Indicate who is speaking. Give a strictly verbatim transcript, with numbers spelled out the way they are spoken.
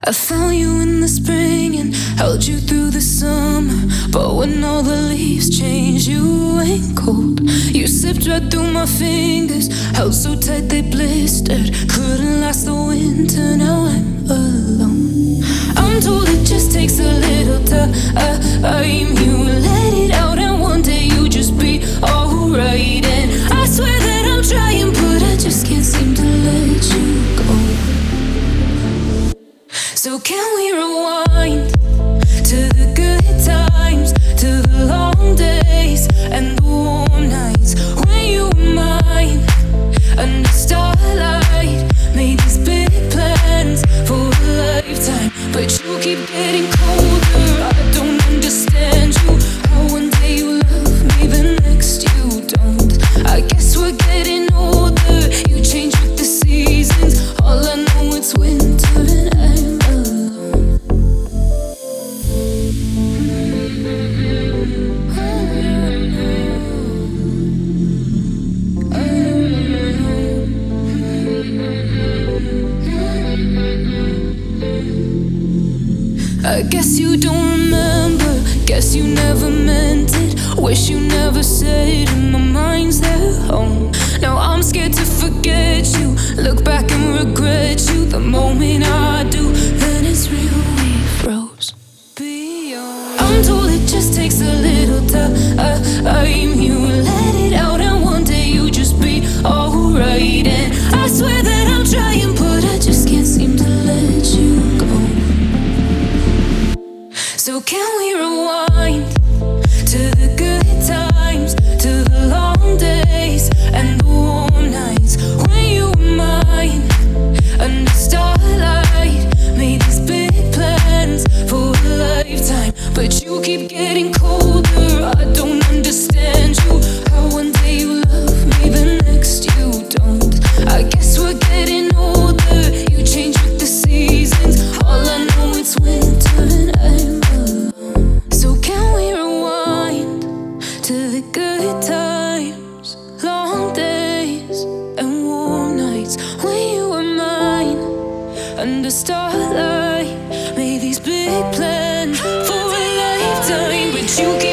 Speaker 1: I found you in the spring and held you through the summer. But when all the leaves change, you ain't cold. You slipped right through my fingers, held so tight they blistered. Couldn't last the winter, now I'm alone. I'm told it just takes a little time. You let it out and one day you just be alright. And I swear that I'm trying, but I just can't seem to let you go. So can we rewind to the good times, to the long days and the warm nights when you were mine under starlight? Made these big plans for a lifetime, but you keep getting colder. I don't understand you. How one day you love me, the next you don't. I guess we're getting older. You change with the seasons. All I know it's winter and I'm alone. I guess you don't remember, guess you never meant it. Wish you never said it, my mind's there home. Now I'm scared to forget you, look back and regret you. The moment I do, then it's real, we froze beyond. I'm told it just takes a little time. You let it out and one day you just be alright. And I swear that I'm trying, but I just can't seem to let you go. So can we rewind to the good times, to the long days and the warm nights when you were mine under starlight? Made these big plans for a lifetime, but you keep getting colder. I don't understand you. How one day you love me, the next you don't. I guess we're getting older. You change with the seasons. All I know it's winter and I'm so can we rewind to the good times, long days and warm nights when you were mine under starlight? Made these big plans for a lifetime, but you keep